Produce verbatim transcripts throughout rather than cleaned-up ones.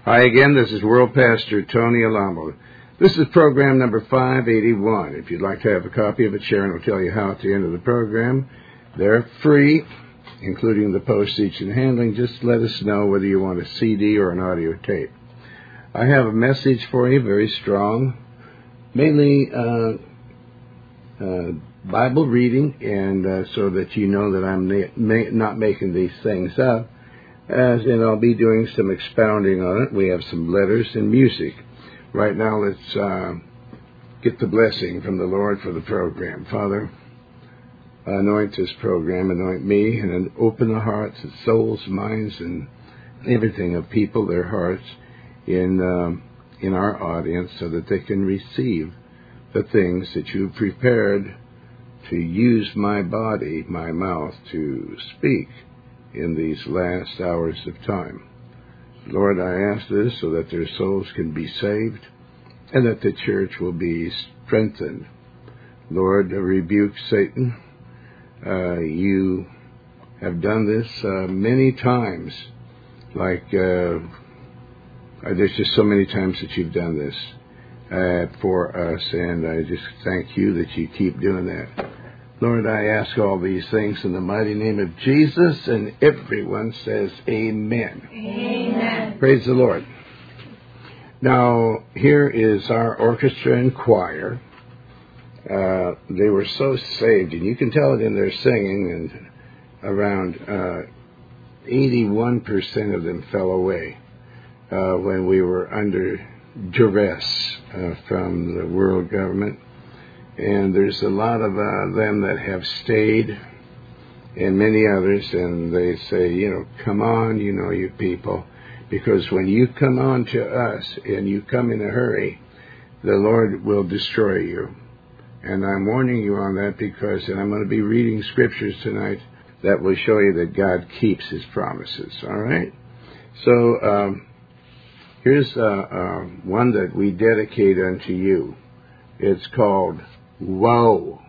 Hi again, this is World Pastor Tony Alamo. This is program number five eighty-one. If you'd like to have a copy of it, Sharon will tell you how at the end of the program. They're free, including the postage and handling. Just let us know whether you want a C D or an audio tape. I have a message for you, very strong, mainly uh, uh, Bible reading, and uh, so that you know that I'm na- ma- not making these things up. As and I'll be doing some expounding on it. We have some letters and music. Right now, let's uh, get the blessing from the Lord for the program. Father, anoint this program, anoint me, and open the hearts and souls, minds, and everything of people, their hearts, in um, in our audience, so that they can receive the things that you've prepared to use my body, my mouth, to speak in these last hours of time. Lord, I ask this so that their souls can be saved and that the church will be strengthened. Lord, rebuke Satan. Uh, you have done this uh, many times. Like, uh, there's just so many times that you've done this uh, for us, and I just thank you that you keep doing that. Lord, I ask all these things in the mighty name of Jesus, and everyone says amen. Amen. Praise the Lord. Now, here is our orchestra and choir. Uh, they were so saved, and you can tell it in their singing, and around uh, eighty-one percent of them fell away uh, when we were under duress uh, from the world government. And there's a lot of uh, them that have stayed, and many others, and they say, you know, come on, you know, you people, because when you come on to us and you come in a hurry, the Lord will destroy you. And I'm warning you on that because, and I'm going to be reading scriptures tonight that will show you that God keeps his promises, all right? So um, here's uh, uh, one that we dedicate unto you. It's called Woe,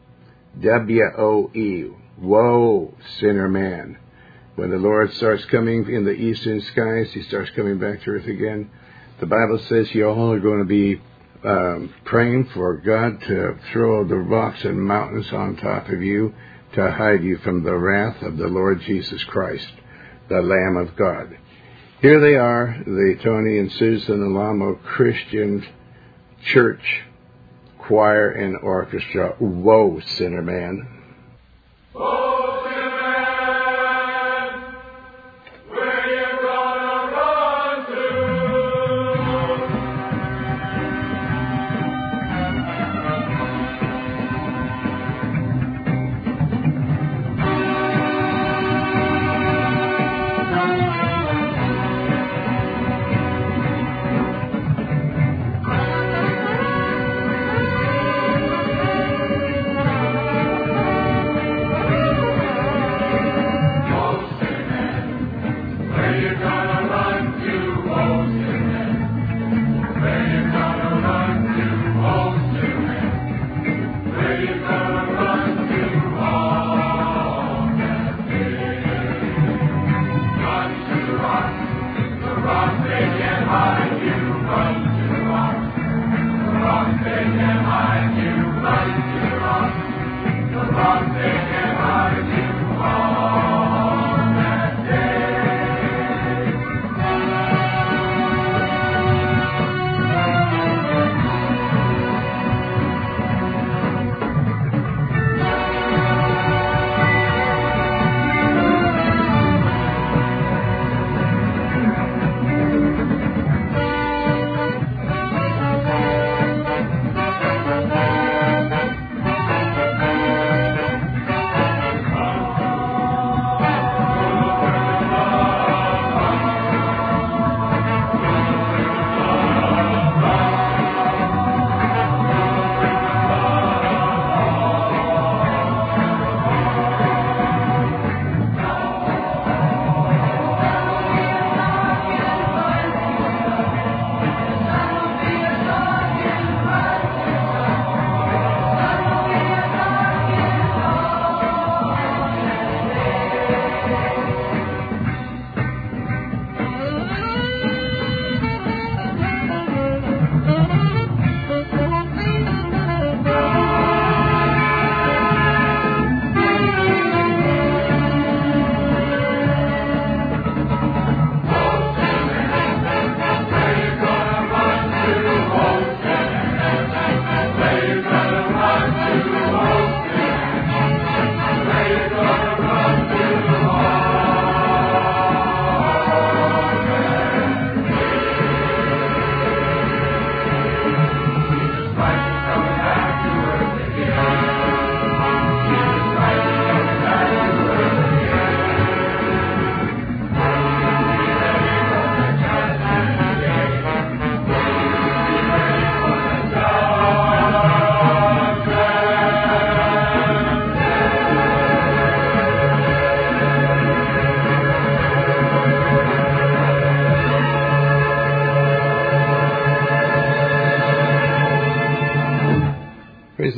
W O E, woe, sinner man. When the Lord starts coming in the eastern skies, he starts coming back to earth again. The Bible says you all are going to be um, praying for God to throw the rocks and mountains on top of you to hide you from the wrath of the Lord Jesus Christ, the Lamb of God. Here they are, the Tony and Susan Alamo Christian Church choir and orchestra. Woe, sinner man. Woe, sinner man, where you gonna run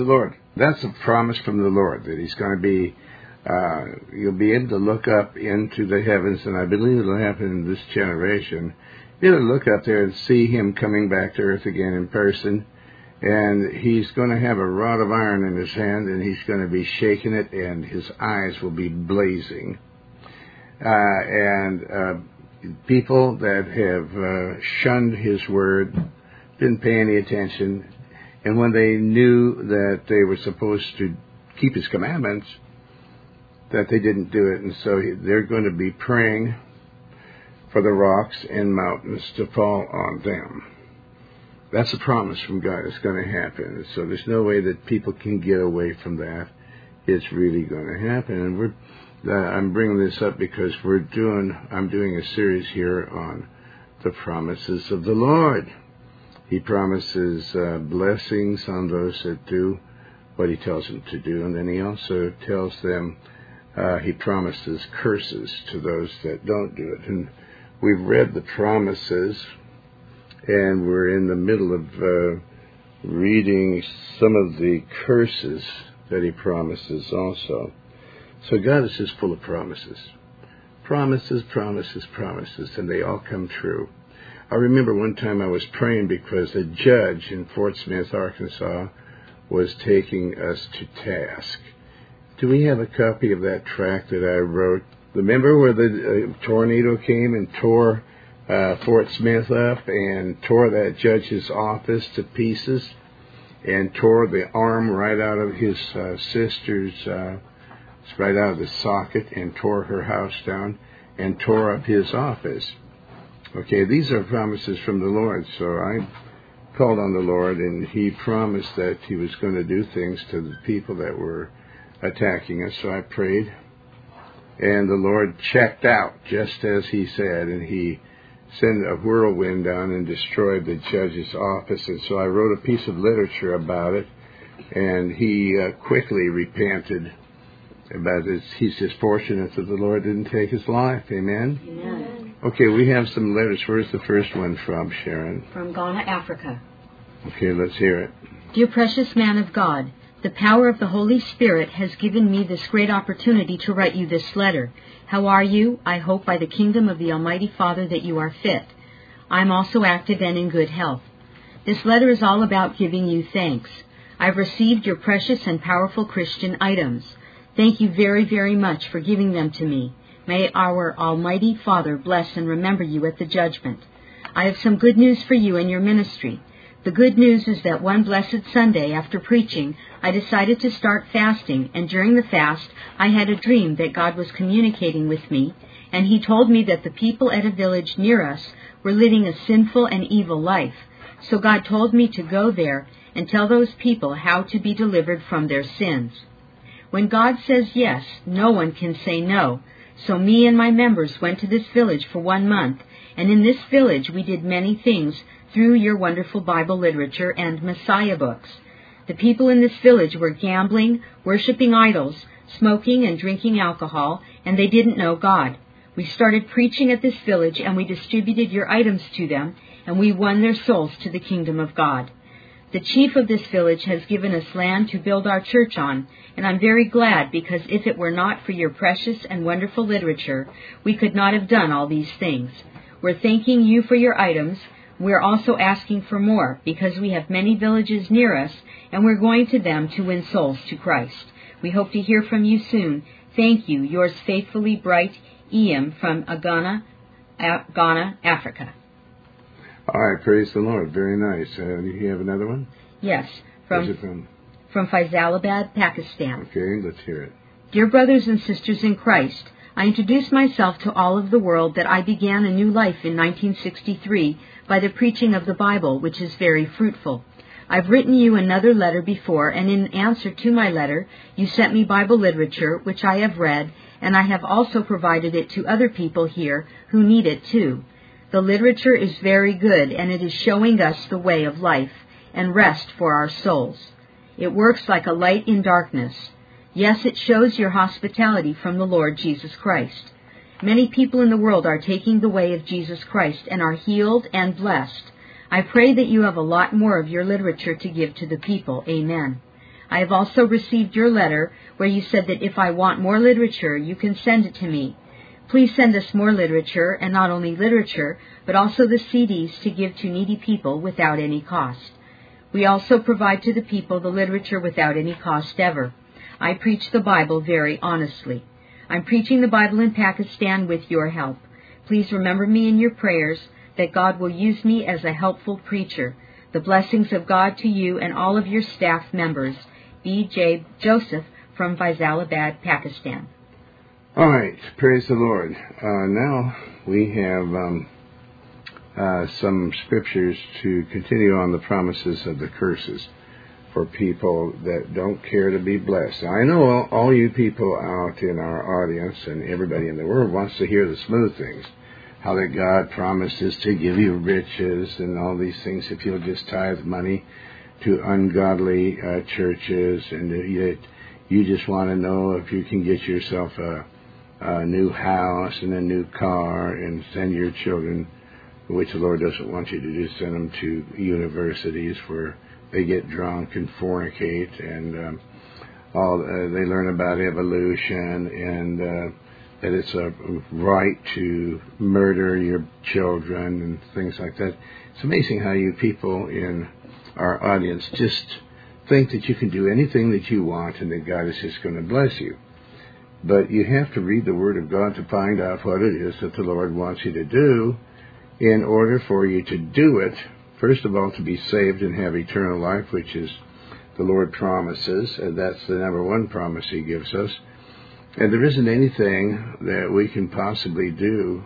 the Lord. That's a promise from the Lord, that he's going to be, uh, you'll be able to look up into the heavens, and I believe it'll happen in this generation. You'll look up there and see him coming back to earth again in person, and he's going to have a rod of iron in his hand, and he's going to be shaking it, and his eyes will be blazing. Uh, and uh, people that have uh, shunned his word, didn't pay any attention, and when they knew that they were supposed to keep his commandments, that they didn't do it, and so they're going to be praying for the rocks and mountains to fall on them. That's a promise from God. It's going to happen. So there's no way that people can get away from that. It's really going to happen. And we're, uh, I'm bringing this up because we're doing, I'm doing a series here on the promises of the Lord. He promises uh, blessings on those that do what he tells them to do. And then he also tells them, uh, he promises curses to those that don't do it. And we've read the promises, and we're in the middle of uh, reading some of the curses that he promises also. So God is just full of promises. Promises, promises, promises, and they all come true. I remember one time I was praying because a judge in Fort Smith, Arkansas, was taking us to task. Do we have a copy of that tract that I wrote? Remember where the uh, tornado came and tore uh, Fort Smith up and tore that judge's office to pieces and tore the arm right out of his uh, sister's, uh, right out of the socket, and tore her house down and tore up his office? Okay, these are promises from the Lord. So I called on the Lord, and he promised that he was going to do things to the people that were attacking us. So I prayed, and the Lord checked out just as he said, and he sent a whirlwind down and destroyed the judge's office. And so I wrote a piece of literature about it, and he uh, quickly repented about it. He's just fortunate that the Lord didn't take his life. Amen? Amen. Okay, we have some letters. Where's the first one from, Sharon? From Ghana, Africa. Okay, let's hear it. Dear precious man of God, the power of the Holy Spirit has given me this great opportunity to write you this letter. How are you? I hope by the kingdom of the Almighty Father that you are fit. I am also active and in good health. This letter is all about giving you thanks. I've received your precious and powerful Christian items. Thank you very, very much for giving them to me. May our Almighty Father bless and remember you at the judgment. I have some good news for you and your ministry. The good news is that one blessed Sunday after preaching, I decided to start fasting, and during the fast, I had a dream that God was communicating with me, and he told me that the people at a village near us were living a sinful and evil life. So God told me to go there and tell those people how to be delivered from their sins. When God says yes, no one can say no. So me and my members went to this village for one month, and in this village we did many things through your wonderful Bible literature and Messiah books. The people in this village were gambling, worshiping idols, smoking and drinking alcohol, and they didn't know God. We started preaching at this village, and we distributed your items to them, and we won their souls to the kingdom of God. The chief of this village has given us land to build our church on, and I'm very glad, because if it were not for your precious and wonderful literature, we could not have done all these things. We're thanking you for your items. We're also asking for more, because we have many villages near us, and we're going to them to win souls to Christ. We hope to hear from you soon. Thank you. Yours faithfully, Bright Ian from Ghana, Ghana, Africa. All right, praise the Lord. Very nice. Uh, you have another one? Yes, Where's from, it from? from Faisalabad, Pakistan. Okay, let's hear it. Dear brothers and sisters in Christ, I introduce myself to all of the world that I began a new life in nineteen sixty-three by the preaching of the Bible, which is very fruitful. I've written you another letter before, and in answer to my letter, you sent me Bible literature, which I have read, and I have also provided it to other people here who need it too. The literature is very good, and it is showing us the way of life and rest for our souls. It works like a light in darkness. Yes, it shows your hospitality from the Lord Jesus Christ. Many people in the world are taking the way of Jesus Christ and are healed and blessed. I pray that you have a lot more of your literature to give to the people. Amen. I have also received your letter where you said that if I want more literature, you can send it to me. Please send us more literature, and not only literature, but also the C Ds to give to needy people without any cost. We also provide to the people the literature without any cost ever. I preach the Bible very honestly. I'm preaching the Bible in Pakistan with your help. Please remember me in your prayers, that God will use me as a helpful preacher. The blessings of God to you and all of your staff members. B J Joseph from Faisalabad, Pakistan. All right, praise the Lord. Uh, now we have um, uh, some scriptures to continue on the promises of the curses for people that don't care to be blessed. Now, I know all, all you people out in our audience and everybody in the world wants to hear the smooth things, how that God promises to give you riches and all these things if you'll just tithe money to ungodly uh, churches, and yet you just want to know if you can get yourself a a new house and a new car and send your children, which the Lord doesn't want you to do, send them to universities where they get drunk and fornicate, and um, all uh, they learn about evolution, and uh, that it's a right to murder your children and things like that. It's amazing how you people in our audience just think that you can do anything that you want and that God is just going to bless you. But you have to read the Word of God to find out what it is that the Lord wants you to do in order for you to do it. First of all, to be saved and have eternal life, which is the Lord promises, and that's the number one promise He gives us. And there isn't anything that we can possibly do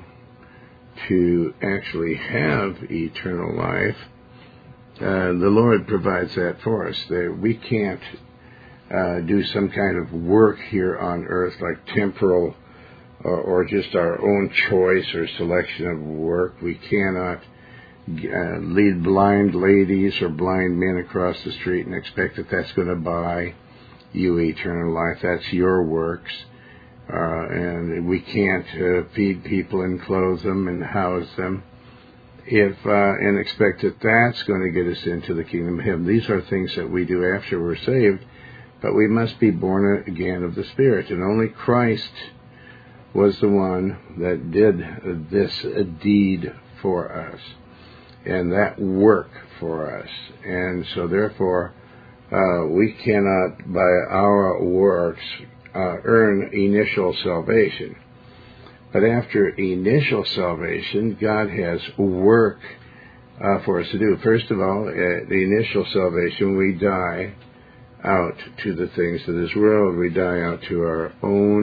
to actually have eternal life. Uh, the Lord provides that for us. That we can't Uh, do some kind of work here on earth, like temporal or, or just our own choice or selection of work. We cannot uh, lead blind ladies or blind men across the street and expect that that's going to buy you eternal life. That's your works. Uh, and we can't uh, feed people and clothe them and house them if uh, and expect that that's going to get us into the kingdom of heaven. These are things that we do after we're saved. But we must be born again of the Spirit. And only Christ was the one that did this deed for us and that work for us. And so therefore, uh, we cannot, by our works, uh, earn initial salvation. But after initial salvation, God has work uh, for us to do. First of all, at the initial salvation, we die out to the things of this world. We die out to our own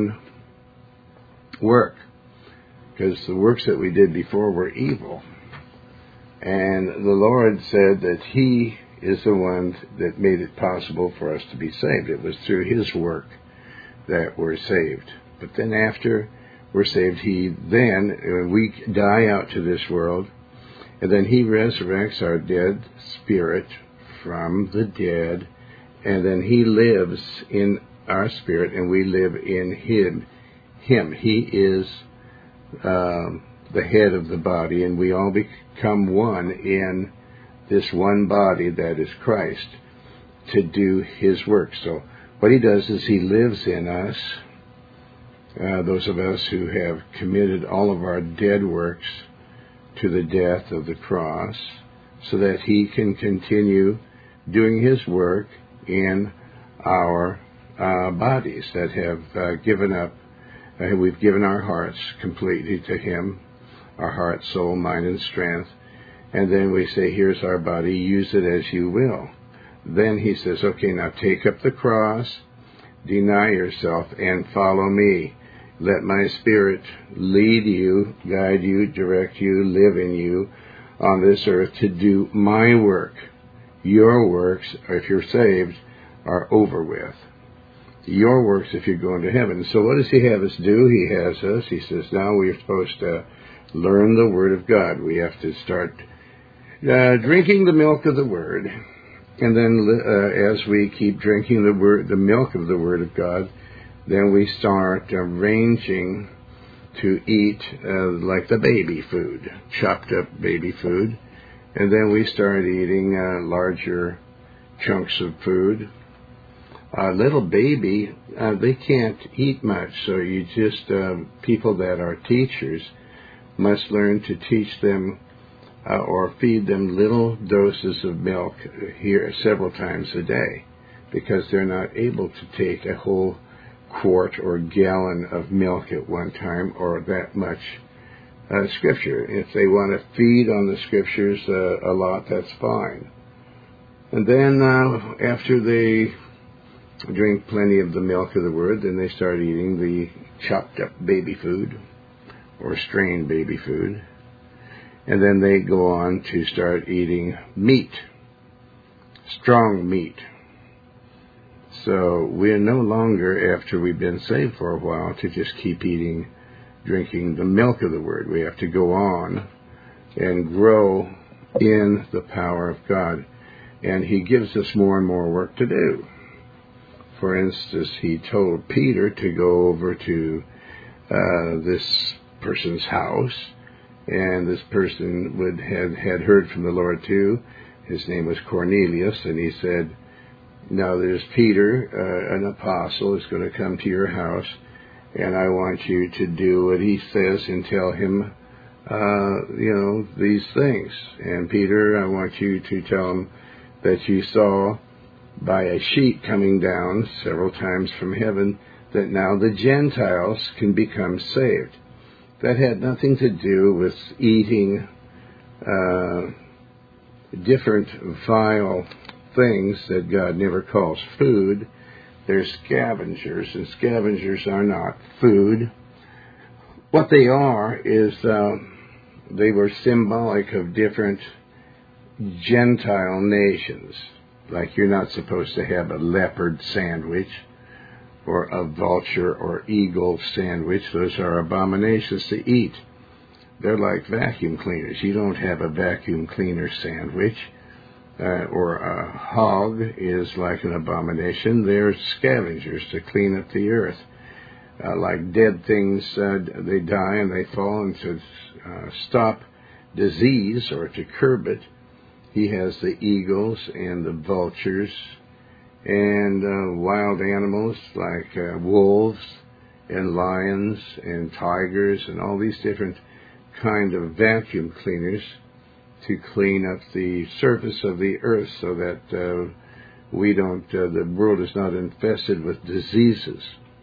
work, because the works that we did before were evil. And the Lord said that He is the one that made it possible for us to be saved. It was through His work that we're saved. But then after we're saved, He then, we die out to this world, and then He resurrects our dead spirit from the dead. And then He lives in our spirit, and we live in Him. Him. He is um, the head of the body, and we all become one in this one body that is Christ to do His work. So what He does is He lives in us, uh, those of us who have committed all of our dead works to the death of the cross, so that He can continue doing His work in our uh, bodies that have uh, given up, uh, we've given our hearts completely to Him, our heart, soul, mind, and strength, and then we say, here's our body, use it as you will. Then He says, okay, now take up the cross, deny yourself, and follow me. Let my Spirit lead you, guide you, direct you, live in you on this earth to do my work. Your works, if you're saved, are over with. Your works if you're going to heaven. So what does He have us do? He has us. He says now we're supposed to learn the Word of God. We have to start uh, drinking the milk of the Word. And then uh, as we keep drinking the word, the milk of the Word of God, then we start arranging to eat uh, like the baby food, chopped up baby food. And then we start eating uh, larger chunks of food. a little baby, uh, they can't eat much. So you just, uh, people that are teachers must learn to teach them uh, or feed them little doses of milk here several times a day, because they're not able to take a whole quart or gallon of milk at one time, or that much uh, scripture. If they want to feed on the scriptures uh, a lot, that's fine. And then uh, after they drink plenty of the milk of the Word, then they start eating the chopped up baby food or strained baby food. And then they go on to start eating meat, strong meat. So we're no longer, after we've been saved for a while, to just keep eating, drinking the milk of the Word. We have to go on and grow in the power of God. And He gives us more and more work to do. For instance, He told Peter to go over to uh, this person's house, and this person would had, had heard from the Lord too. His name was Cornelius, and he said, now there's Peter, uh, an apostle, is going to come to your house, and I want you to do what he says and tell him, uh, you know, these things. And Peter, I want you to tell him that you saw by a sheet coming down several times from heaven that now the Gentiles can become saved. That had nothing to do with eating uh, different vile things that God never calls food. They're scavengers, and scavengers are not food. What they are is uh, they were symbolic of different Gentile nations. Like you're not supposed to have a leopard sandwich or a vulture or eagle sandwich. Those are abominations to eat. They're like vacuum cleaners. You don't have a vacuum cleaner sandwich. Uh, or a hog is like an abomination. They're scavengers to clean up the earth. Uh, like dead things, uh, they die and they fall, and to uh, stop disease or to curb it, He has the eagles and the vultures and uh, wild animals like uh, wolves and lions and tigers and all these different kind of vacuum cleaners to clean up the surface of the earth so that uh, we don't, uh, the world is not infested with diseases.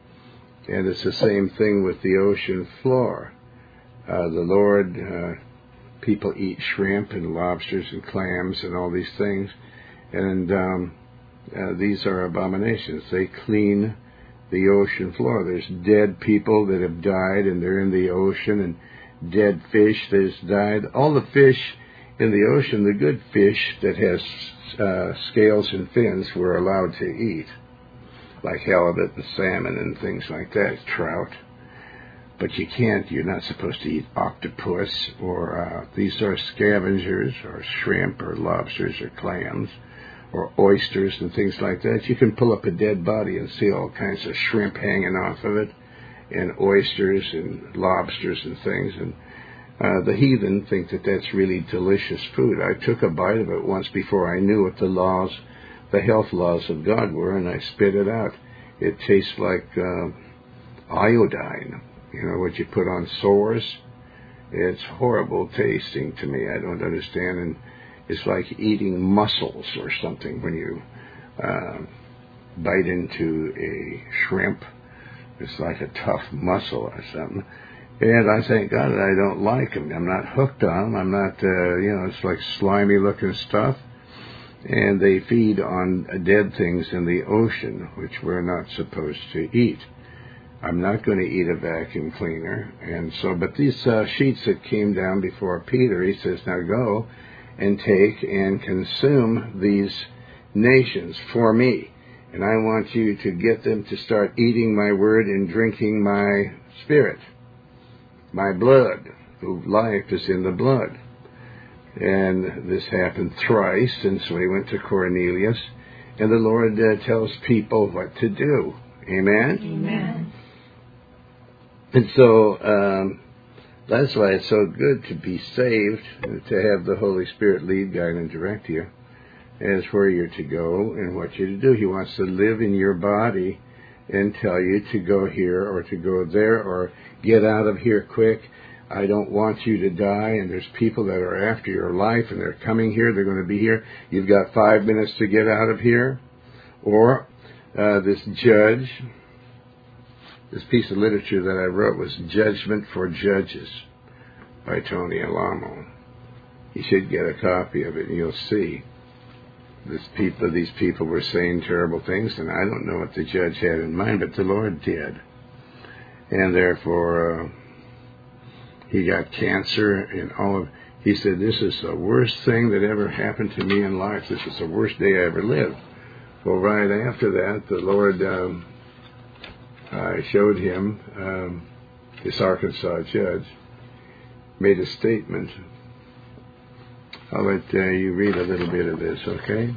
And it's the same thing with the ocean floor. Uh, the Lord, uh, people eat shrimp and lobsters and clams and all these things, and um, uh, these are abominations. They clean the ocean floor. There's dead people that have died and they're in the ocean, and dead fish that has died. All the fish in the ocean, the good fish that has uh, scales and fins, we're allowed to eat, like halibut and salmon and things like that, trout. But you can't, you're not supposed to eat octopus, or uh, these are scavengers, or shrimp, or lobsters, or clams, or oysters and things like that. You can pull up a dead body and see all kinds of shrimp hanging off of it, and oysters and lobsters and things. And uh, the heathen think that that's really delicious food. I took a bite of it once before I knew what the laws, the health laws of God were, and I spit it out. It tastes like uh, iodine. You know, what you put on sores. It's horrible tasting to me. I don't understand. And it's like eating mussels or something when you uh, bite into a shrimp. It's like a tough mussel or something. And I thank God that I don't like them. I'm not hooked on them. I'm not, uh, you know, it's like slimy looking stuff. And they feed on dead things in the ocean, which we're not supposed to eat. I'm not going to eat a vacuum cleaner. And so, but these uh, sheets that came down before Peter, he says, now go and take and consume these nations for me. And I want you to get them to start eating my word and drinking my spirit, my blood. The life is in the blood. And this happened thrice, and so he went to Cornelius. And the Lord uh, tells people what to do. Amen? Amen. And so um, that's why it's so good to be saved, and to have the Holy Spirit lead, guide, and direct you. as where you're to go and what you're to do. He wants to live in your body and tell you to go here or to go there or get out of here quick. I don't want you to die, and there's people that are after your life, and they're coming here, they're going to be here. You've got five minutes to get out of here. Or uh, this judge, this piece of literature that I wrote was Judgment for Judges by Tony Alamo. You should get a copy of it, and you'll see this people, these people were saying terrible things, and I don't know what the judge had in mind, but the Lord did. And therefore, uh, he got cancer and all of. He said, "This is the worst thing that ever happened to me in life. This is the worst day I ever lived." Well, right after that, the Lord, um, I showed him, um, this Arkansas judge, made a statement. I'll let uh, you read a little bit of this, okay?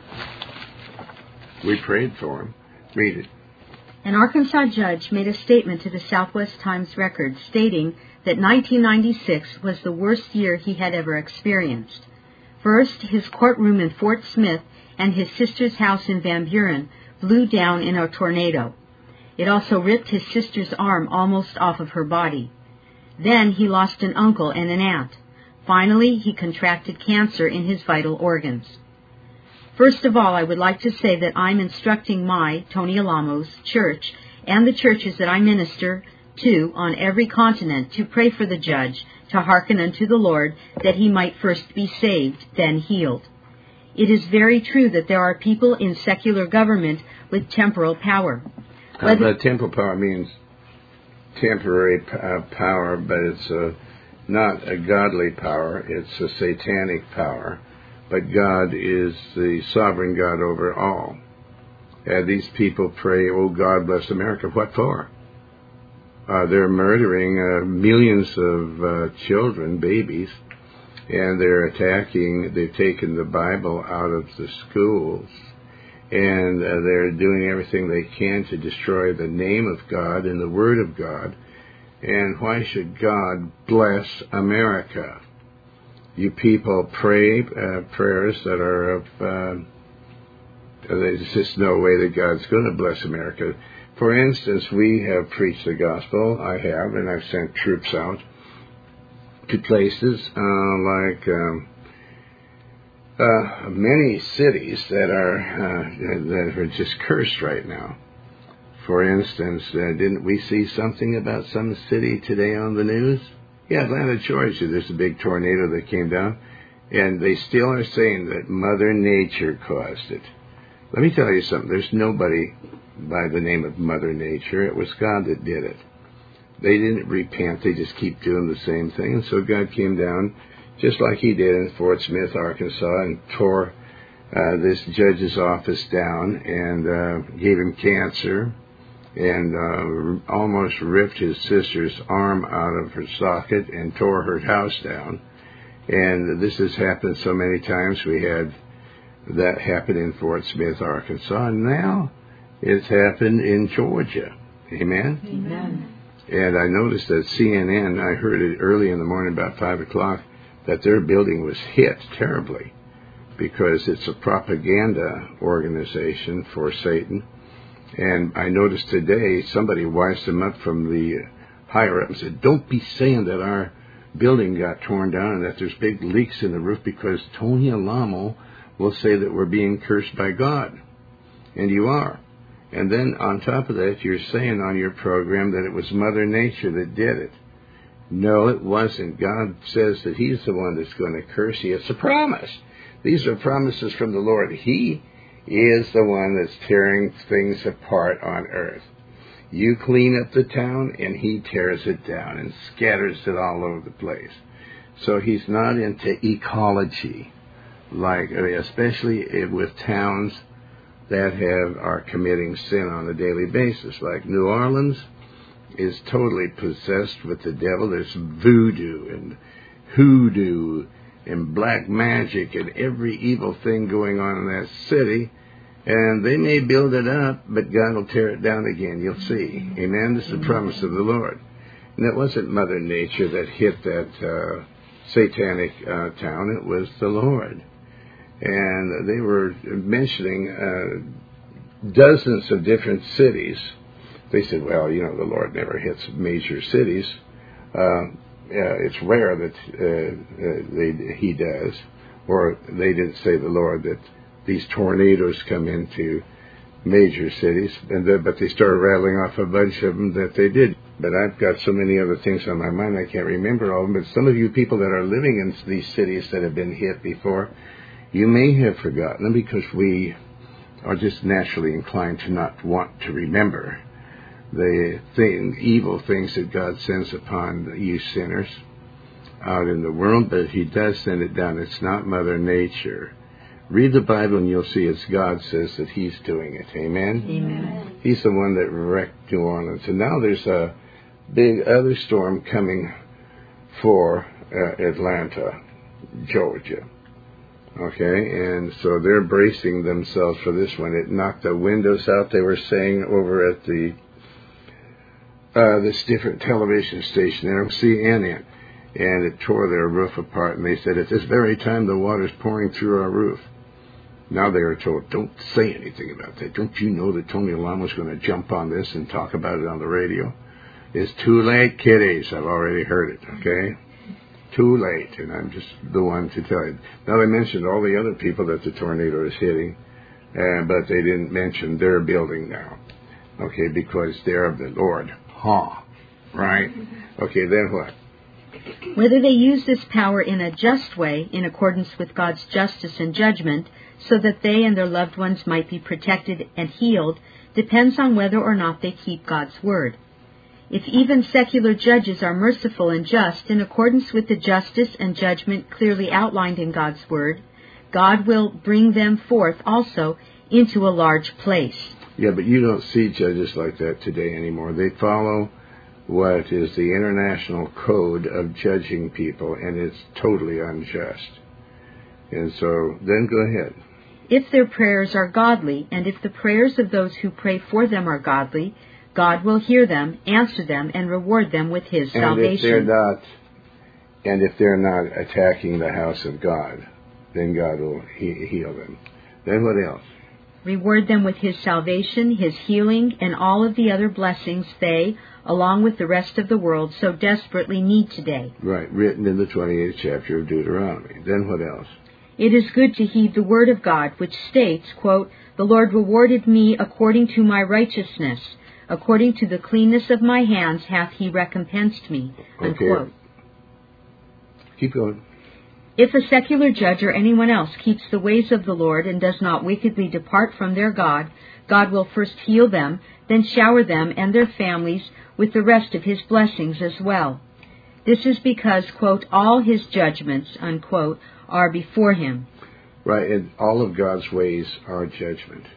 We prayed for him. Read it. An Arkansas judge made a statement to the Southwest Times Record stating that nineteen ninety-six was the worst year he had ever experienced. First, his courtroom in Fort Smith and his sister's house in Van Buren blew down in a tornado. It also ripped his sister's arm almost off of her body. Then he lost an uncle and an aunt. Finally, he contracted cancer in his vital organs. First of all, I would like to say that I'm instructing my, Tony Alamo's, church and the churches that I minister to on every continent to pray for the judge, to hearken unto the Lord, that he might first be saved, then healed. It is very true that there are people in secular government with temporal power. Whether... Uh, the temporal power means temporary uh, power, but it's a... not a godly power, it's a satanic power, but God is the sovereign God over all. And these people pray, "Oh God, bless America." What for? Uh, they're murdering uh, millions of uh, children, babies, and they're attacking, they've taken the Bible out of the schools, and uh, they're doing everything they can to destroy the name of God and the Word of God. And why should God bless America? You people pray uh, prayers that are of, uh, there's just no way that God's going to bless America. For instance, we have preached the gospel, I have, and I've sent troops out to places uh, like um, uh, many cities that are, uh, that are just cursed right now. For instance, uh, didn't we see something about some city today on the news? Yeah, Atlanta, Georgia. There's a big tornado that came down, and they still are saying that Mother Nature caused it. Let me tell you something. There's nobody by the name of Mother Nature. It was God that did it. They didn't repent. They just keep doing the same thing. And so God came down, just like he did in Fort Smith, Arkansas, and tore uh, this judge's office down and uh, gave him cancer, and uh, almost ripped his sister's arm out of her socket and tore her house down. And this has happened so many times. We had that happen in Fort Smith, Arkansas, and now it's happened in Georgia. Amen? Amen. And I noticed that C N N, I heard it early in the morning about five o'clock, that their building was hit terribly because it's a propaganda organization for Satan. And I noticed today somebody wised them up from the higher up and said, "Don't be saying that our building got torn down and that there's big leaks in the roof, because Tony Alamo will say that we're being cursed by God." And you are. And then on top of that, you're saying on your program that it was Mother Nature that did it. No, it wasn't. God says that he's the one that's going to curse you. It's a promise. These are promises from the Lord. He is the one that's tearing things apart on earth. You clean up the town, and he tears it down and scatters it all over the place. So he's not into ecology, like especially with towns that have are committing sin on a daily basis. Like New Orleans is totally possessed with the devil. There's voodoo and hoodoo and black magic and every evil thing going on in that city. And they may build it up, but God will tear it down again. You'll see. Amen? This is the promise of the Lord. And it wasn't Mother Nature that hit that uh, satanic uh, town. It was the Lord. and they were mentioning uh, dozens of different cities. They said, well, you know, the Lord never hits major cities. Uh, yeah, it's rare that uh, uh, they, he does. Or they didn't say, the Lord, that these tornadoes come into major cities, and the, but they started rattling off a bunch of them that they did. But I've got so many other things on my mind, I can't remember all of them. But some of you people that are living in these cities that have been hit before, you may have forgotten them because we are just naturally inclined to not want to remember the thing, evil things that God sends upon you sinners out in the world. But he does send it down. It's not Mother Nature. Read the Bible and you'll see it's God says that he's doing it. Amen? Amen. He's the one that wrecked New Orleans. And now there's a big other storm coming for uh, Atlanta, Georgia. Okay? And so they're bracing themselves for this one. It knocked the windows out, they were saying, over at the uh, this different television station there, C N N. And it tore their roof apart. And they said, at this very time, the water's pouring through our roof. Now they are told, don't say anything about that. Don't you know that Tony Alamo is going to jump on this and talk about it on the radio? It's too late, kiddies. I've already heard it, okay? Too late, and I'm just the one to tell you. Now they mentioned all the other people that the tornado is hitting, uh, but they didn't mention their building now, okay, because they're of the Lord. Huh, right? Okay, then what? Whether they use this power in a just way, in accordance with God's justice and judgment, so that they and their loved ones might be protected and healed, depends on whether or not they keep God's word. If even secular judges are merciful and just in accordance with the justice and judgment clearly outlined in God's word, God will bring them forth also into a large place. Yeah, but you don't see judges like that today anymore. They follow what is the international code of judging people, and it's totally unjust. And so, then go ahead. If their prayers are godly, and if the prayers of those who pray for them are godly, God will hear them, answer them, and reward them with his and salvation. If they're not, and if they're not attacking the house of God, then God will he- heal them. Then what else? Reward them with his salvation, his healing, and all of the other blessings they, along with the rest of the world, so desperately need today. Right, written in the twenty-eighth chapter of Deuteronomy. Then what else? It is good to heed the word of God, which states, quote, "The Lord rewarded me according to my righteousness. According to the cleanness of my hands hath he recompensed me." Unquote. Okay. Keep going. If a secular judge or anyone else keeps the ways of the Lord and does not wickedly depart from their God, God will first heal them, then shower them and their families with the rest of his blessings as well. This is because, quote, all his judgments, unquote, are before him. Right, and all of God's ways are judgment.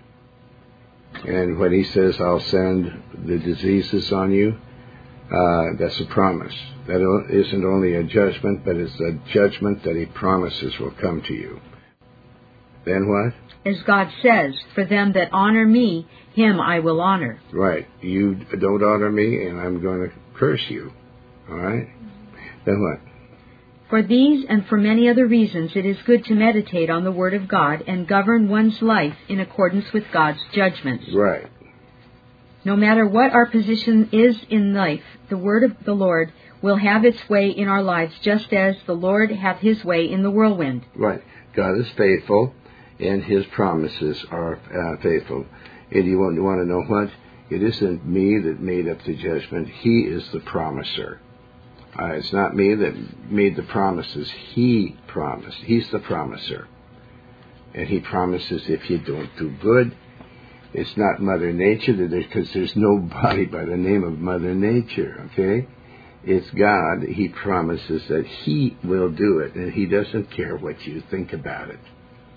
And when he says, I'll send the diseases on you, uh, that's a promise. That isn't only a judgment, but it's a judgment that he promises will come to you. Then what? As God says, for them that honor me, him I will honor. Right. You don't honor me, and I'm going to curse you. All right? Then what? For these and for many other reasons, it is good to meditate on the Word of God and govern one's life in accordance with God's judgments. Right. No matter what our position is in life, the Word of the Lord will have its way in our lives, just as the Lord hath his way in the whirlwind. Right. God is faithful, and his promises are uh, faithful. And you want, you want to know what? It isn't me that made up the judgment. He is the promiser. Uh, it's not me that made the promises. He promised. He's the promiser. And he promises if you don't do good, it's not Mother Nature, because there's nobody by the name of Mother Nature, okay? It's God. He promises that he will do it, and he doesn't care what you think about it.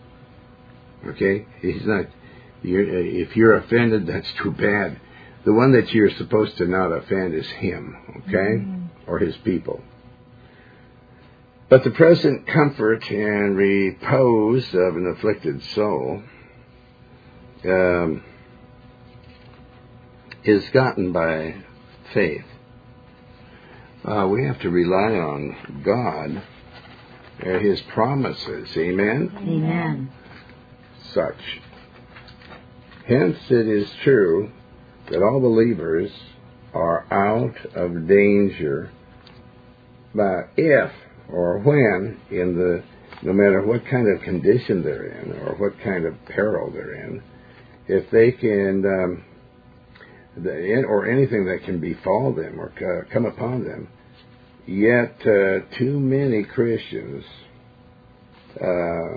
Okay? He's not. You're, if you're offended, that's too bad. The one that you're supposed to not offend is him, okay? Mm-hmm. Or his people. But the present comfort and repose of an afflicted soul um, is gotten by faith. Uh, we have to rely on God uh, His promises. Amen? Amen. Such. Hence it is true that all believers are out of danger, but if or when, in the no matter what kind of condition they're in or what kind of peril they're in, if they can, um, the, or anything that can befall them or uh, come upon them, yet uh, too many Christians uh,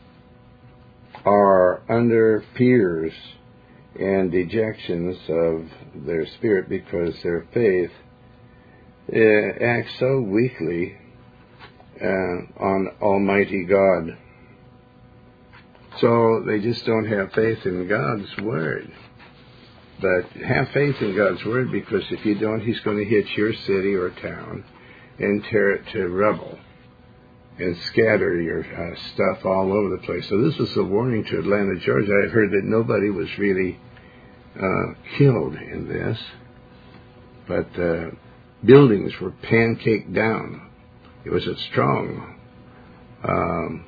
are under fears and dejections of their spirit because their faith uh, acts so weakly uh, on Almighty God. So they just don't have faith in God's Word. But have faith in God's Word, because if you don't, He's going to hit your city or town and tear it to rubble and scatter your uh, stuff all over the place. So this is a warning to Atlanta, Georgia. I've heard that nobody was really uh, killed in this, but uh, buildings were pancaked down. It was a strong um,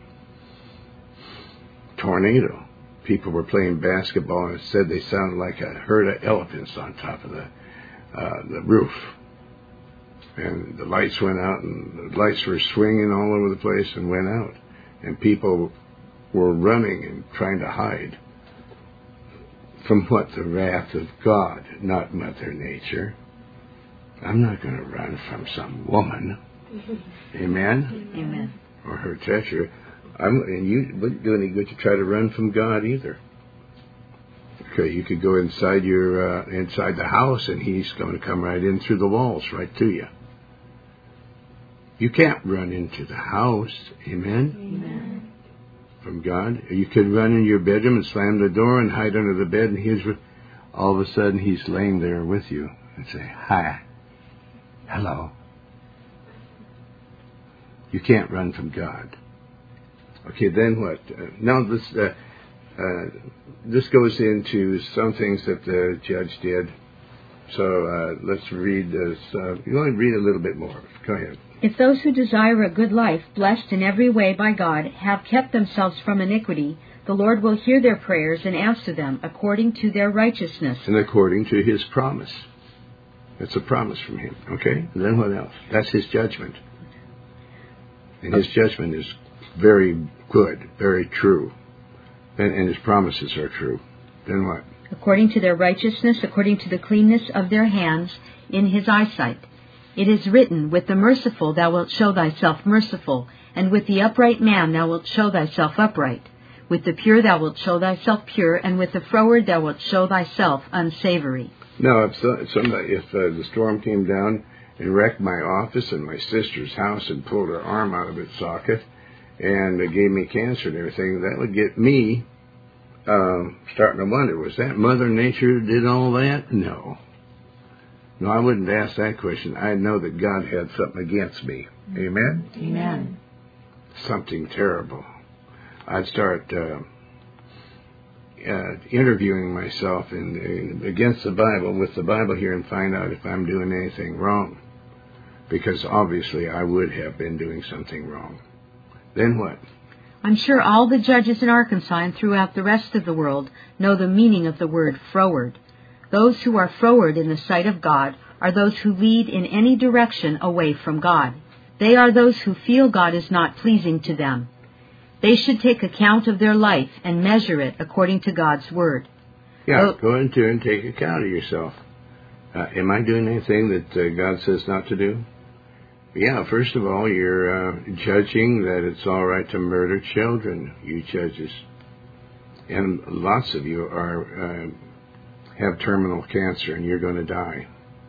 tornado. People were playing basketball, and it said they sounded like a herd of elephants on top of the uh, the roof. And the lights went out, and the lights were swinging all over the place and went out. And people were running and trying to hide from what? The wrath of God, not Mother Nature. I'm not going to run from some woman. Amen? Amen. Or her treachery. I'm, and you wouldn't do any good to try to run from God either. Okay, you could go inside your uh, inside the house, and He's going to come right in through the walls, right to you. You can't run into the house, amen? Amen. From God. You could run in your bedroom and slam the door and hide under the bed, and He's all of a sudden He's laying there with you and say, "Hi, hello." You can't run from God. Okay, then what? Uh, now this uh, uh, this goes into some things that the judge did. So uh, let's read this. Uh, you want to read a little bit more. Go ahead. If those who desire a good life, blessed in every way by God, have kept themselves from iniquity, the Lord will hear their prayers and answer them according to their righteousness. And according to His promise. It's a promise from Him. Okay? And then what else? That's His judgment. And His judgment is very good, very true. And, and His promises are true. Then what? According to their righteousness, according to the cleanness of their hands in His eyesight. It is written, with the merciful thou wilt show thyself merciful, and with the upright man thou wilt show thyself upright. With the pure thou wilt show thyself pure, and with the froward thou wilt show thyself unsavory. No, if, so, if, somebody, if uh, the storm came down and wrecked my office and my sister's house and pulled her arm out of its socket and uh, gave me cancer and everything, that would get me uh, starting to wonder, was that Mother Nature who did all that? No. No, I wouldn't ask that question. I'd know that God had something against me. Amen? Amen. Something terrible. I'd start uh, uh, interviewing myself in, in, against the Bible, with the Bible here, and find out if I'm doing anything wrong. Because obviously I would have been doing something wrong. Then what? I'm sure all the judges in Arkansas and throughout the rest of the world know the meaning of the word froward. Those who are froward in the sight of God are those who lead in any direction away from God. They are those who feel God is not pleasing to them. They should take account of their life and measure it according to God's Word. Yeah, Well, go into and take account of yourself. Uh, am I doing anything that uh, God says not to do? Yeah, first of all, you're uh, judging that it's all right to murder children, you judges. And lots of you are... Uh, have terminal cancer and you're going to die.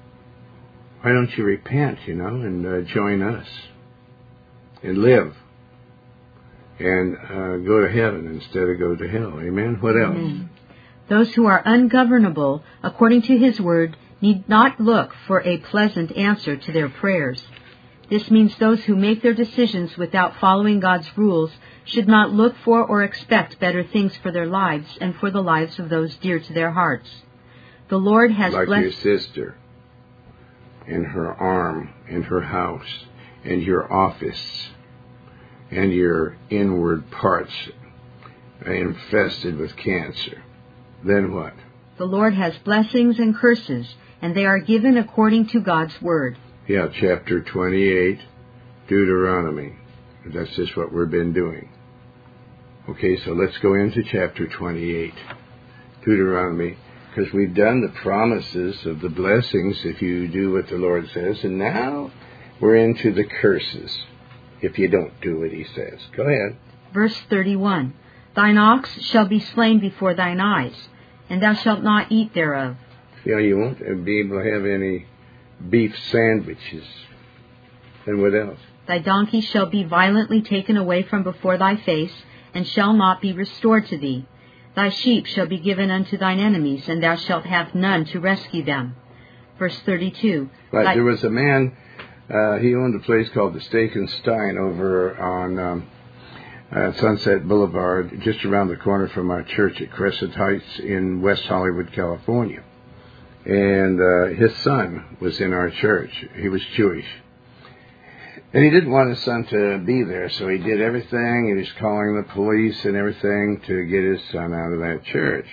Why don't you repent, you know, and uh, join us and live and uh, go to heaven instead of go to hell? Amen? What else? Amen. Those who are ungovernable, according to His Word, need not look for a pleasant answer to their prayers. This means those who make their decisions without following God's rules should not look for or expect better things for their lives and for the lives of those dear to their hearts. The Lord has like blessed... your sister and her arm and her house and your office and your inward parts are infested with cancer, then what? The Lord has blessings and curses, and they are given according to God's word. Yeah, chapter twenty-eight, Deuteronomy. That's just what we've been doing. Okay, so let's go into chapter twenty-eight, Deuteronomy, because we've done the promises of the blessings if you do what the Lord says, and now we're into the curses if you don't do what he says. Go ahead. Verse thirty-one, Thine ox shall be slain before thine eyes, and thou shalt not eat thereof. You know, you won't be able to have any beef sandwiches. And what else? Thy donkey shall be violently taken away from before thy face, and shall not be restored to thee. Thy sheep shall be given unto thine enemies, and thou shalt have none to rescue them. Verse thirty-two. Right, thy... there was a man, uh, he owned a place called the Steak and Stein over on um, uh, Sunset Boulevard, just around the corner from our church at Crescent Heights in West Hollywood, California. And uh, his son was in our church. He was Jewish. And he didn't want his son to be there, so he did everything. He was calling the police and everything to get his son out of that church.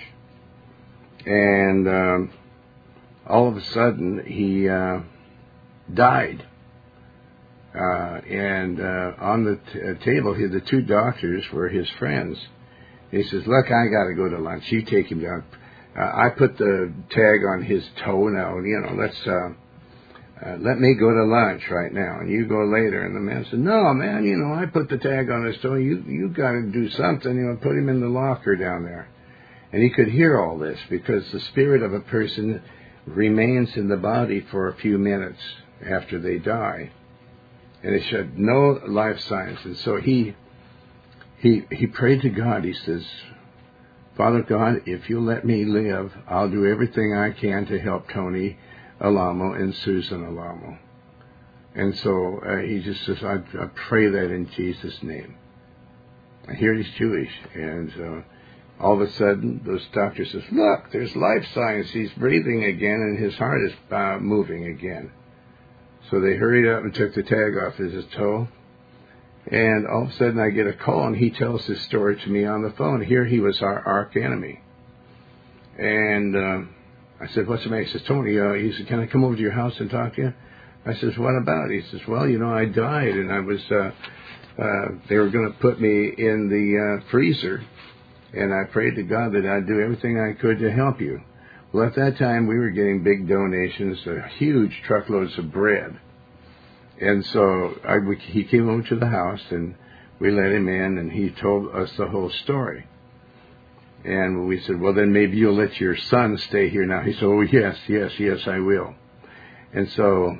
And um, all of a sudden, he uh, died. Uh, and uh, on the t- uh, table, he, the two doctors were his friends. He says, look, I got to go to lunch. You take him down. Uh, I put the tag on his toe now. You know, let's... Uh, Uh, let me go to lunch right now, and you go later. And the man said, no, man, you know, I put the tag on his toe. You you got to do something. You know, put him in the locker down there. And he could hear all this because the spirit of a person remains in the body for a few minutes after they die. And it showed no life signs. And so he, he, he prayed to God. He says, Father God, if you'll let me live, I'll do everything I can to help Tony Alamo and Susan Alamo. And so uh, he just says, I, I pray that in Jesus' name. I hear he's Jewish. And uh, all of a sudden, those doctors says, look, there's life signs. He's breathing again, and his heart is uh, moving again. So they hurried up and took the tag off his toe. And all of a sudden, I get a call, and he tells this story to me on the phone. Here he was our arch enemy. And... Uh, I said, what's the matter? He says, Tony, uh, he said, can I come over to your house and talk to you? I says, what about? He says, well, you know, I died, and I was, uh, uh, they were going to put me in the uh, freezer, and I prayed to God that I'd do everything I could to help you. Well, at that time, we were getting big donations, uh, huge truckloads of bread. And so I, we, he came over to the house, and we let him in, and he told us the whole story. And we said, well, then maybe you'll let your son stay here now. He said, oh, yes, yes, yes, I will. And so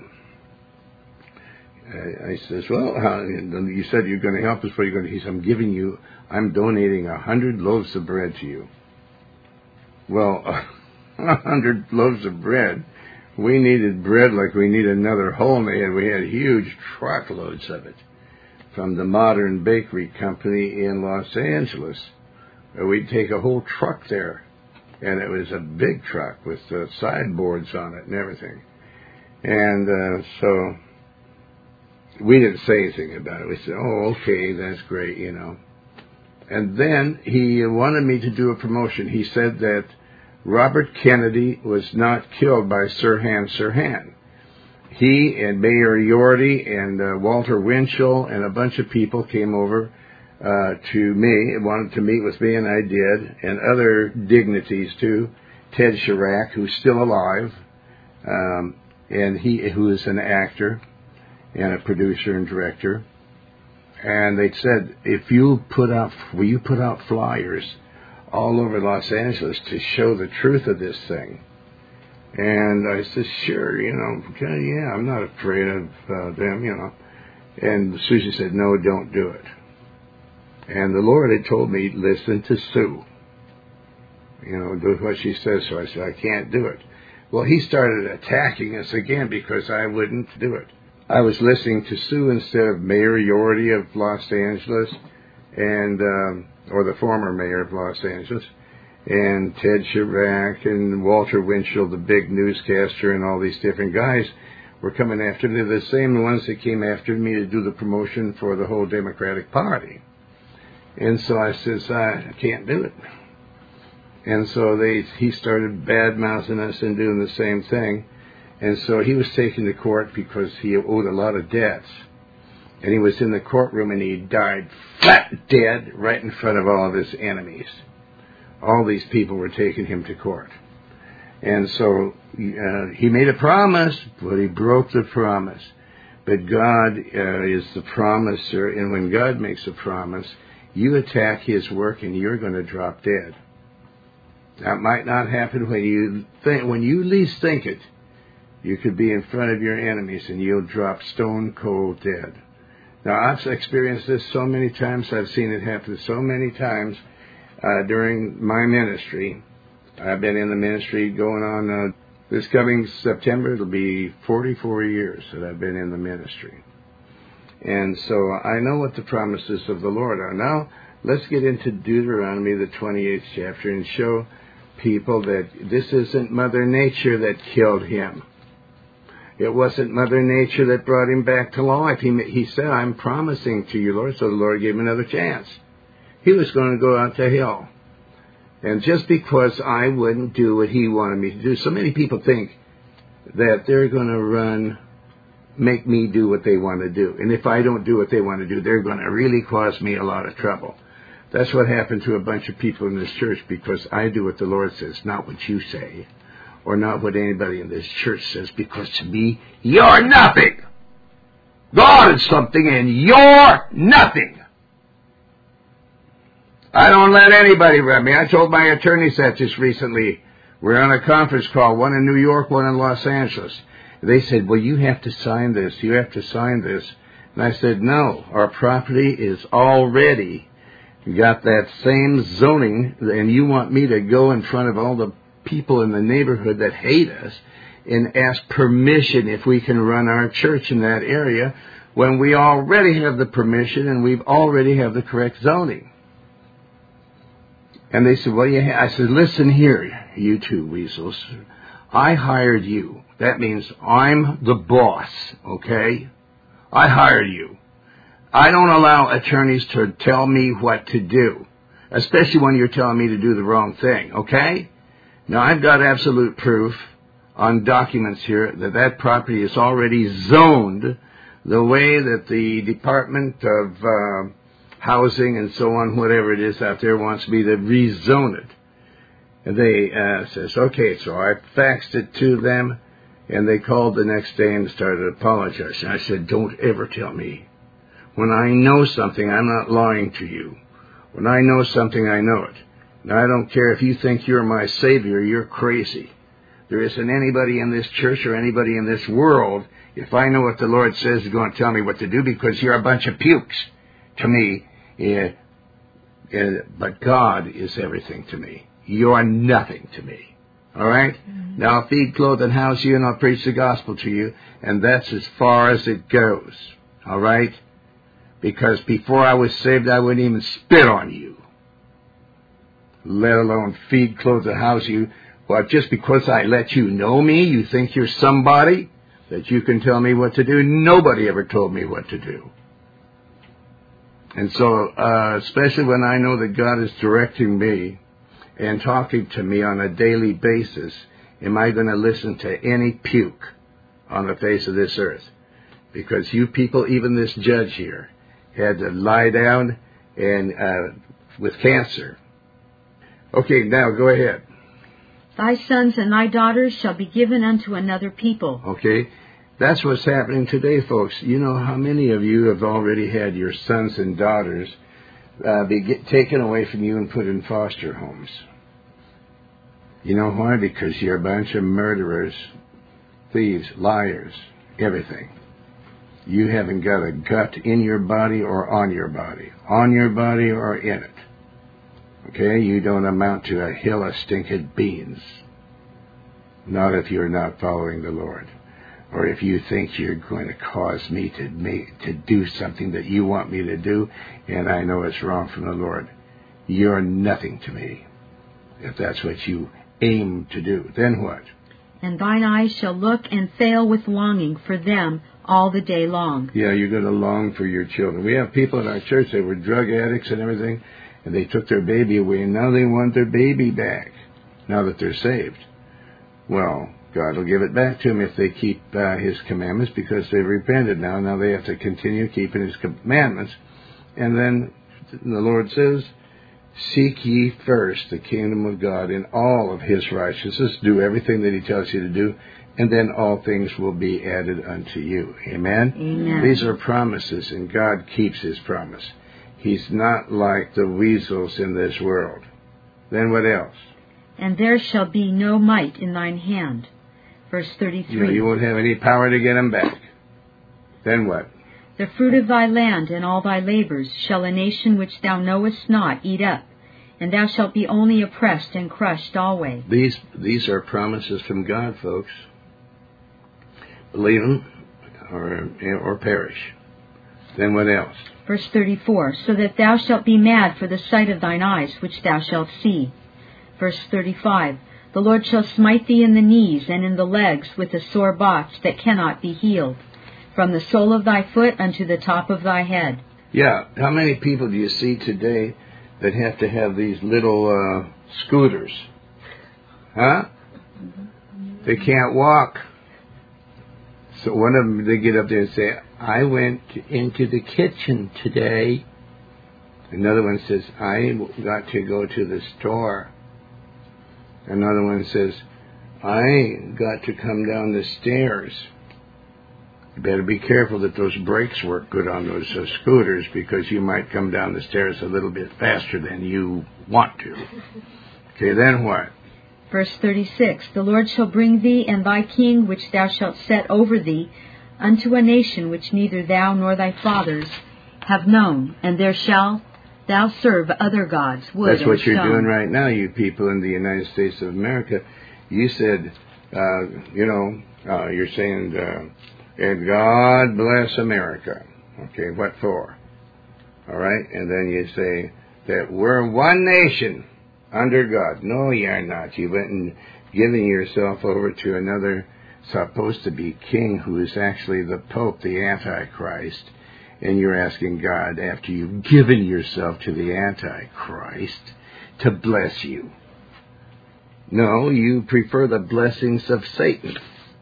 I, I says, well, how, you said you're going to help us. What are you going to do? He said, I'm giving you, I'm donating a hundred loaves of bread to you. Well, a hundred loaves of bread. We needed bread like we need another home. And we had huge truckloads of it from the Modern Bakery Company in Los Angeles. We'd take a whole truck there, and it was a big truck with uh, sideboards on it and everything. And uh, so we didn't say anything about it. We said, oh, okay, that's great, you know. And then he wanted me to do a promotion. He said that Robert Kennedy was not killed by Sirhan Sirhan. He and Mayor Yorty and uh, Walter Winchell and a bunch of people came over Uh, to me, wanted to meet with me, and I did, and other dignities too. Ted Chirac, who's still alive, um, and he who is an actor and a producer and director. And they said, if you put out, will you put out flyers all over Los Angeles to show the truth of this thing? And I said, sure, you know, okay, yeah, I'm not afraid of uh, them, you know. And Susie said, no, don't do it. And the Lord had told me, listen to Sue. You know, do what she says. So I said, I can't do it. Well, he started attacking us again because I wouldn't do it. I was listening to Sue instead of Mayor Yorty of Los Angeles, and um, or the former mayor of Los Angeles, and Ted Chirac and Walter Winchell, the big newscaster, and all these different guys were coming after me. They're the same ones that came after me to do the promotion for the whole Democratic Party. And so I says, I can't do it. And so they he started bad-mouthing us and doing the same thing. And so he was taken to court because he owed a lot of debts. And he was in the courtroom and he died flat dead right in front of all of his enemies. All these people were taking him to court. And so uh, he made a promise, but he broke the promise. But God uh, is the promiser, and when God makes a promise, you attack his work and you're going to drop dead. That might not happen when you think, when you least think it. You could be in front of your enemies and you'll drop stone cold dead. Now, I've experienced this so many times. I've seen it happen so many times uh, during my ministry. I've been in the ministry going on uh, this coming September. It'll be forty-four years that I've been in the ministry. And so I know what the promises of the Lord are. Now, let's get into Deuteronomy, the twenty-eighth chapter, and show people that this isn't Mother Nature that killed him. It wasn't Mother Nature that brought him back to life. He, he said, I'm promising to you, Lord. So the Lord gave him another chance. He was going to go out to hell. And just because I wouldn't do what he wanted me to do, so many people think that they're going to run, make me do what they want to do. And if I don't do what they want to do, they're going to really cause me a lot of trouble. That's what happened to a bunch of people in this church, because I do what the Lord says, not what you say, or not what anybody in this church says, because to me, you're nothing. God is something and you're nothing. I don't let anybody run me. I told my attorneys that just recently. We're on a conference call, one in New York, one in Los Angeles. They said, well, you have to sign this. You have to sign this. And I said, no, our property is already got that same zoning, and you want me to go in front of all the people in the neighborhood that hate us and ask permission if we can run our church in that area when we already have the permission and we already have the correct zoning. And they said, well, yeah. I said, listen here, you two weasels. I hired you. That means I'm the boss, okay? I hired you. I don't allow attorneys to tell me what to do, especially when you're telling me to do the wrong thing, okay? Now, I've got absolute proof on documents here that that property is already zoned the way that the Department of uh, Housing and so on, whatever it is out there, wants me to rezone it. And they uh, says, okay, so I faxed it to them, and they called the next day and started apologizing. I said, don't ever tell me. When I know something, I'm not lying to you. When I know something, I know it. And I don't care if you think you're my savior, you're crazy. There isn't anybody in this church or anybody in this world, if I know what the Lord says, is going to tell me what to do, because you're a bunch of pukes to me. Yeah, yeah, but God is everything to me. You're nothing to me. All right? Mm-hmm. Now, I'll feed, clothe, and house you, and I'll preach the gospel to you, and that's as far as it goes. All right? Because before I was saved, I wouldn't even spit on you, let alone feed, clothe, and house you. Well, just because I let you know me, you think you're somebody that you can tell me what to do? Nobody ever told me what to do. And so, uh, especially when I know that God is directing me and talking to me on a daily basis, am I going to listen to any puke on the face of this earth? Because you people, even this judge here, had to lie down and uh, with cancer. Okay, now go ahead. Thy sons and thy daughters shall be given unto another people. Okay. That's what's happening today, folks. You know how many of you have already had your sons and daughters uh, be get taken away from you and put in foster homes. You know why? Because you're a bunch of murderers, thieves, liars, everything. You haven't got a gut in your body or on your body. On your body or in it. Okay? You don't amount to a hill of stinking beans. Not if you're not following the Lord. Or if you think you're going to cause me to make, to do something that you want me to do, and I know it's wrong from the Lord. You're nothing to me. If that's what you aim to do, then what? and thine eyes shall look and fail with longing for them all the day long. Yeah, you're going to long for your children. We have people in our church that were drug addicts and everything, and they took their baby away, and now they want their baby back, now that they're saved. Well, God will give it back to them if they keep uh, His commandments, because they've repented now. Now they have to continue keeping His commandments. And then the Lord says, seek ye first the kingdom of God and all of His righteousness. Do everything that He tells you to do, and then all things will be added unto you. Amen? Amen. These are promises, and God keeps His promise. He's not like the weasels in this world. Then what else? And there shall be no might in thine hand. Verse thirty-three. You know, you won't have any power to get them back. Then what? The fruit of thy land and all thy labors shall a nation which thou knowest not eat up, and thou shalt be only oppressed and crushed alway. These these are promises from God, folks. Believe them or, or perish. Then what else? Verse thirty-four. So that thou shalt be mad for the sight of thine eyes, which thou shalt see. Verse thirty-five. The Lord shall smite thee in the knees and in the legs with a sore botch that cannot be healed, from the sole of thy foot unto the top of thy head. Yeah, how many people do you see today that have to have these little uh, scooters? Huh? They can't walk. So one of them, they get up there and say, I went into the kitchen today. Another one says, I got to go to the store. Another one says, I got to come down the stairs. You better be careful that those brakes work good on those uh, scooters, because you might come down the stairs a little bit faster than you want to. Okay, then what? Verse thirty-six. The Lord shall bring thee and thy king, which thou shalt set over thee, unto a nation which neither thou nor thy fathers have known, and there shall thou serve other gods, wood That's what and you're stone. doing right now, you people in the United States of America. You said, uh, you know, uh, you're saying, uh, and God bless America. Okay, what for? All right, and then you say that we're one nation under God. No, you're not. You went and given yourself over to another supposed to be king who is actually the Pope, the Antichrist. And you're asking God, after you've given yourself to the Antichrist, to bless you. No, you prefer the blessings of Satan,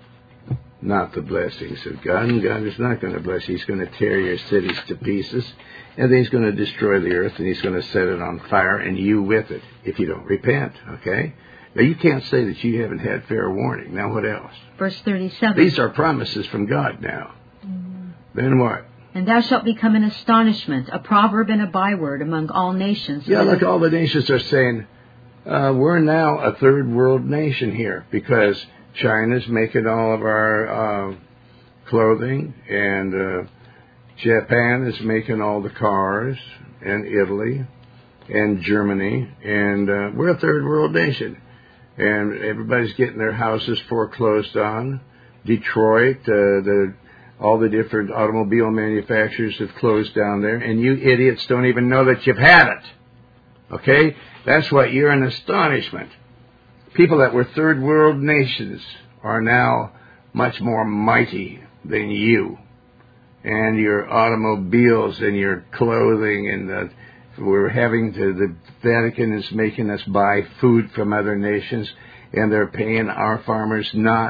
not the blessings of God. And God is not going to bless you. He's going to tear your cities to pieces, and then He's going to destroy the earth, and He's going to set it on fire, and you with it, if you don't repent, okay? Now, you can't say that you haven't had fair warning. Now, what else? Verse thirty-seven. These are promises from God now. Mm. Then what? And thou shalt become an astonishment, a proverb and a byword among all nations. Yeah, look, all the nations are saying, uh, we're now a third world nation here, because China's making all of our uh, clothing, and uh, Japan is making all the cars, and Italy, and Germany, and uh, we're a third world nation. And everybody's getting their houses foreclosed on. Detroit, uh, the all the different automobile manufacturers have closed down there, and you idiots don't even know that you've had it. Okay? That's why you're in astonishment. People that were third world nations are now much more mighty than you. And your automobiles and your clothing, and the, we're having to, the Vatican is making us buy food from other nations, and they're paying our farmers not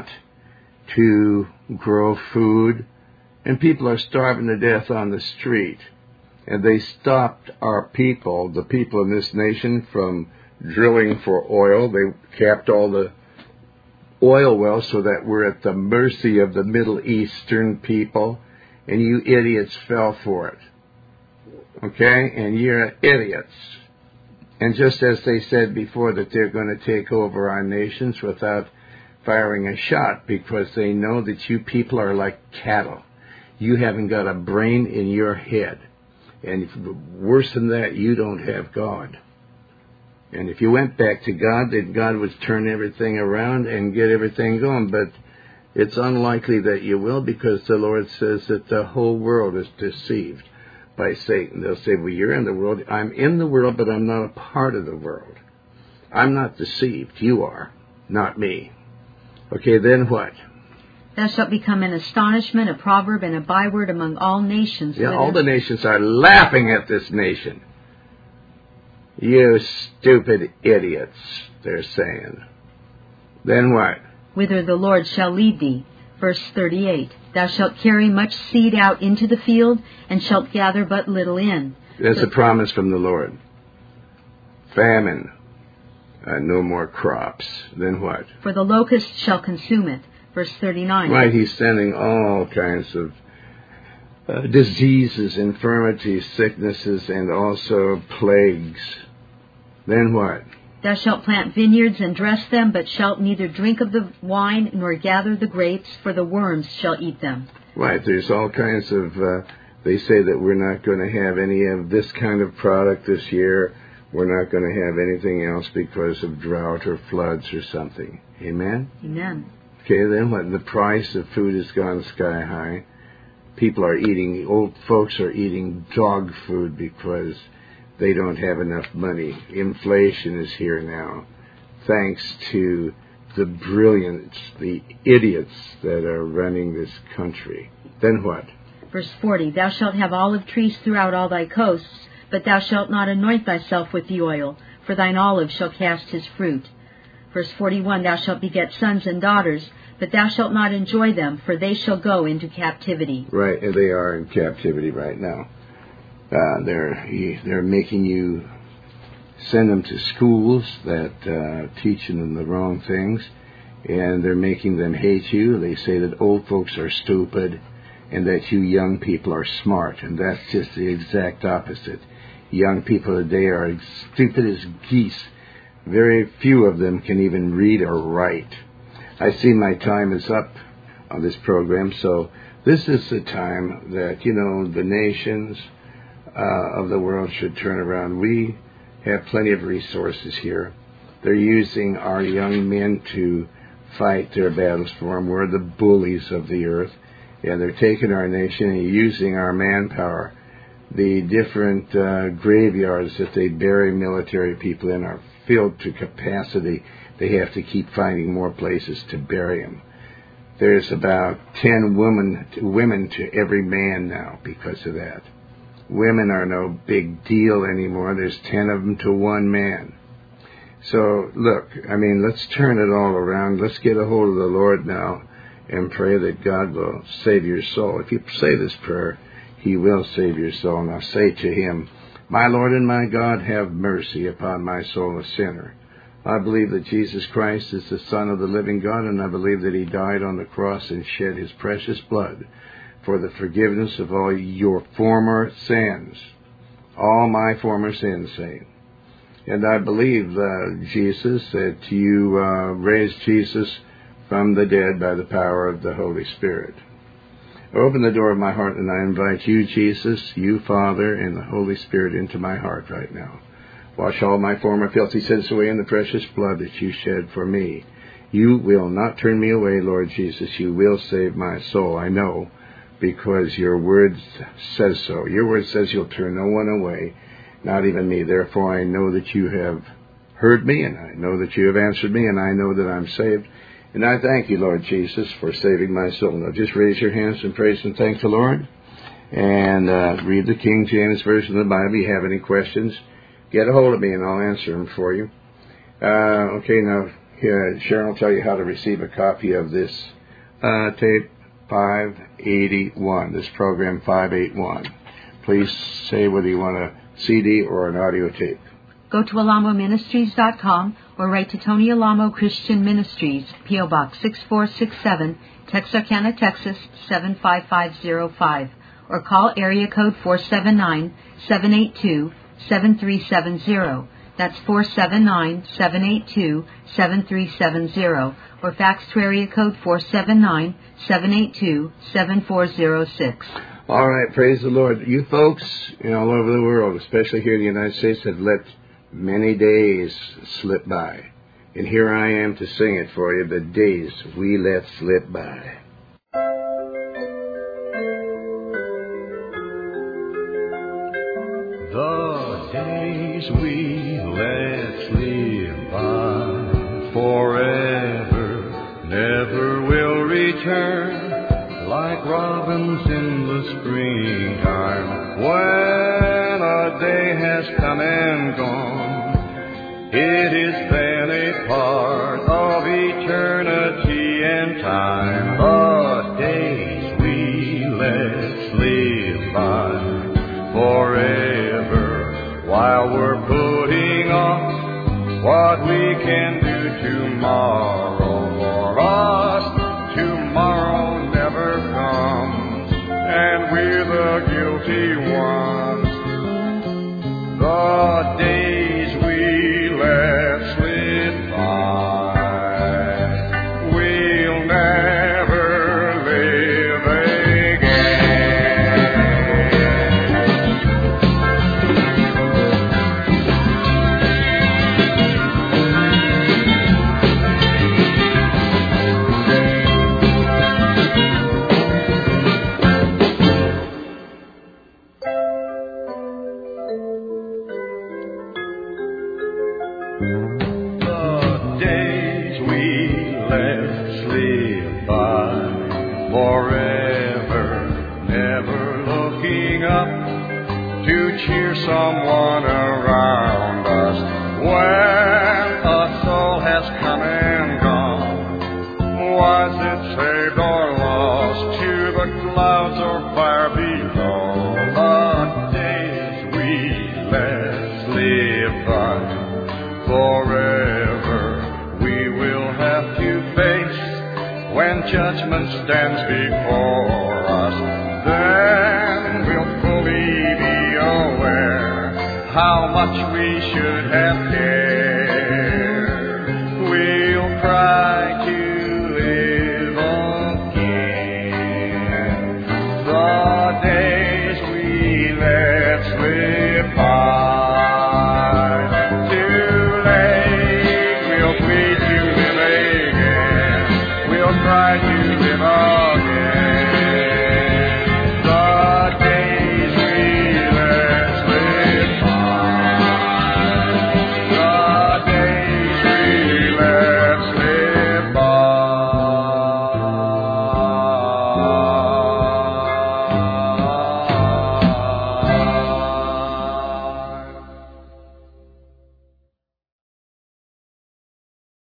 to grow food. And people are starving to death on the street. And they stopped our people, the people in this nation, from drilling for oil. They capped all the oil wells so that we're at the mercy of the Middle Eastern people. And you idiots fell for it. Okay? And you're idiots. And just as they said before that they're going to take over our nations without firing a shot, because they know that you people are like cattle. You haven't got a brain in your head. And worse than that, you don't have God. And if you went back to God, then God would turn everything around and get everything going. But it's unlikely that you will, because the Lord says that the whole world is deceived by Satan. They'll say, well, you're in the world. I'm in the world, but I'm not a part of the world. I'm not deceived. You are, not me. Okay, then what? Thou shalt become an astonishment, a proverb, and a byword among all nations. Yeah, whither- all the nations are laughing at this nation. You stupid idiots, they're saying. Then what? whither the Lord shall lead thee. Verse thirty-eight. Thou shalt carry much seed out into the field, and shalt gather but little in. That's a promise from the Lord. Famine. Uh, no more crops. Then what? For the locust shall consume it. Verse thirty-nine. Right, he's sending all kinds of uh, diseases, infirmities, sicknesses, and also plagues. Then what? Thou shalt plant vineyards and dress them, but shalt neither drink of the wine nor gather the grapes, for the worms shall eat them. Right, there's all kinds of, uh, they say that we're not going to have any of this kind of product this year. We're not going to have anything else because of drought or floods or something. Amen? Amen. Okay, then what? The price of food has gone sky high. People are eating, old folks are eating dog food because they don't have enough money. Inflation is here now, thanks to the brilliance, the idiots that are running this country. Then what? Verse forty. Thou shalt have olive trees throughout all thy coasts, but thou shalt not anoint thyself with the oil, for thine olive shall cast his fruit. Verse forty-one. Thou shalt beget sons and daughters, but thou shalt not enjoy them, for they shall go into captivity. Right, and they are in captivity right now. Uh, they're they're making you send them to schools that uh, teach them the wrong things, and they're making them hate you. They say that old folks are stupid, and that you young people are smart, and that's just the exact opposite. Young people today are as stupid as geese. Very few of them can even read or write. I see my time is up on this program, so this is the time that, you know, the nations uh, of the world should turn around. We have plenty of resources here. They're using our young men to fight their battles for them. We're the bullies of the earth, and they're taking our nation and using our manpower. The different uh, graveyards that they bury military people in are filled to capacity. They have to keep finding more places to bury them. There's about ten women, women to every man now because of that. Women are no big deal anymore. There's ten of them to one man. So, look, I mean, let's turn it all around. Let's get a hold of the Lord now and pray that God will save your soul. If you say this prayer, He will save your soul. Now say to Him, My Lord and my God, have mercy upon my soul, a sinner. I believe that Jesus Christ is the Son of the living God, and I believe that He died on the cross and shed His precious blood for the forgiveness of all your former sins, all my former sins, saying. And I believe, uh, Jesus, that you uh, raised Jesus from the dead by the power of the Holy Spirit. Open the door of my heart, and I invite you, Jesus, you, Father, and the Holy Spirit into my heart right now. Wash all my former filthy sins away in the precious blood that you shed for me. You will not turn me away, Lord Jesus. You will save my soul, I know, because your word says so. Your word says you'll turn no one away, not even me. Therefore, I know that you have heard me, and I know that you have answered me, and I know that I'm saved. And I thank you, Lord Jesus, for saving my soul. Now, just raise your hands and praise and thank the Lord. And uh, read the King James Version of the Bible. If you have any questions, get a hold of me, and I'll answer them for you. Uh, okay, now, here, Sharon will tell you how to receive a copy of this uh, tape five eighty-one, this program five eighty-one. Please say whether you want a C D or an audio tape. Go to alamo ministries dot com or write to Tony Alamo Christian Ministries, P O Box six four six seven, Texarkana, Texas seven five five zero five, or call area code four seven nine, seven eight two, seven three seven zero. That's four seven nine, seven eight two, seven three seven zero, or fax to area code four seven nine, seven eight two, seven four zero six. All right, praise the Lord. You folks, you know, all over the world, especially here in the United States, have let many days slip by. And here I am to sing it for you, the days we let slip by. The days we let slip by forever, never return like robins in the springtime. When a day has come and gone, it is then a part of eternity and time. The days we let's live by forever, while we're putting off what we can do tomorrow. For us, tomorrow never comes, and we're the guilty ones. The days we let slip by, we'll never live someone around us. When a soul has come and gone, was it saved or lost to the clouds or fire below? The days we let live by forever, we will have to face when judgment stands before us. Then we'll fully be aware how much we should have